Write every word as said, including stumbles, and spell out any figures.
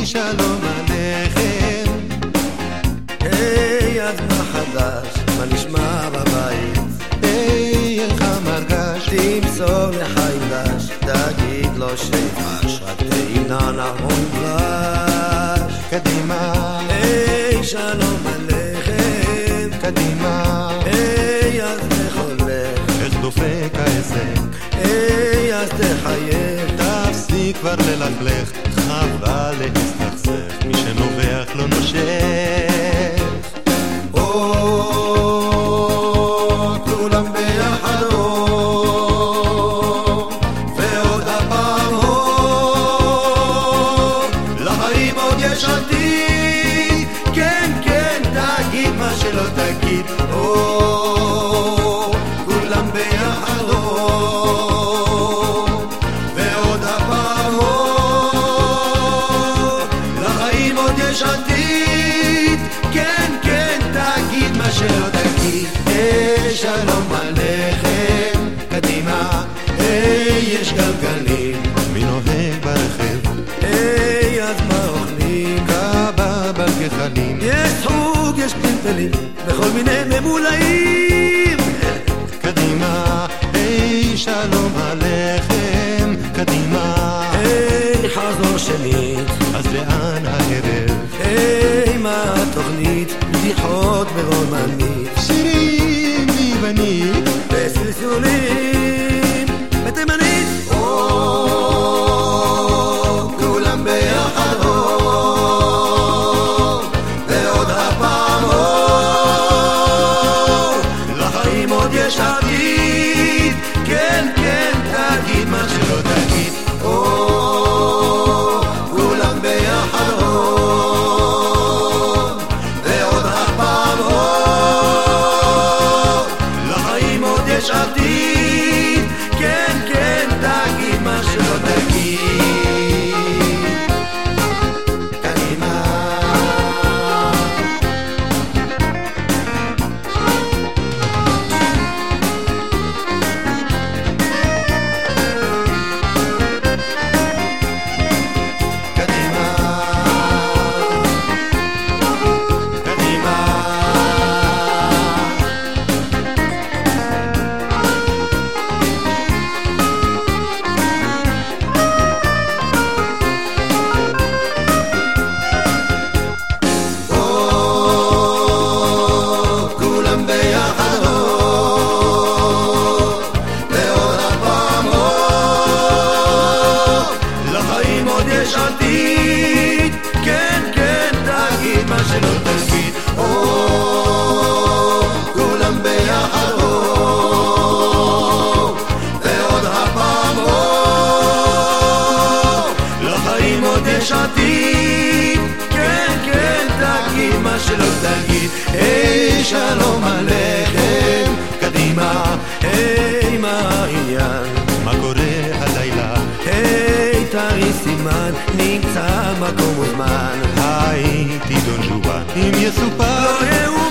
שלום עליכם. היי, אז מה חדש? מה נשמע בבית? היי, איך המרגש? תמסור לחיים דש, תגיד לו שיפש, רק תהינה נהון דבש. קדימה, היי, שלום עליכם. קדימה, היי, אז איך הולך? איך דופק ההישג? היי, אז תחייך. תפסיק כבר ללכלך, חבל להסתכסך, מי שנובח לא נושך. או, כולם ביחד או, ועוד הפעם או, לחיים עוד יש עתיד. כן, כן, תגיד מה שלא תגיד. או, כולם ביחד או, ועוד הפעם או, לחיים עוד יש עתיד. כן, כן, תגיד מה שלא תגיד. היי, שלום עליכם. קדימה, היי, יש גלגלים. מי נוהג ברכב? היי, אז מה אוכלים? קבב על גחלים. יש סוג, יש פלפלים, בכל מיני ממולאים. קדימה, היי, שלום עליכם. קדימה, היי, חזור שנית. אז לאן הערב? היי, מה התוכנית? בדיחות ברומנית, שירים יוונית, וסלסולים בתימנית. או, כולם ביחד או, ועוד הפעם או, לחיים עוד יש עתיד. כן, כן, תגיד מה שלא תגיד. או, כולם ביחד או, ועוד הפעם או, לחיים עוד יש עתיד. כן, כן, תגיד מה שלא תגיד. קדימה, קדימה, קדימה. כולם ביחד או, ועוד הפעם או, לחיים עוד יש עתיד. כן, כן, תגיד מה שלא תגיד. או, כולם ביחד או, ועוד הפעם או, לחיים עוד יש עתיד. כן, כן, תגיד מה שלא תגיד. היי, שלום עליכם. קדימה, היי, מה העניין? מה קורה הלילה? היי, תראי סימן, נמצא מקום וזמן. הייתי דון ז'ואן, אם יסופר לא יאומן.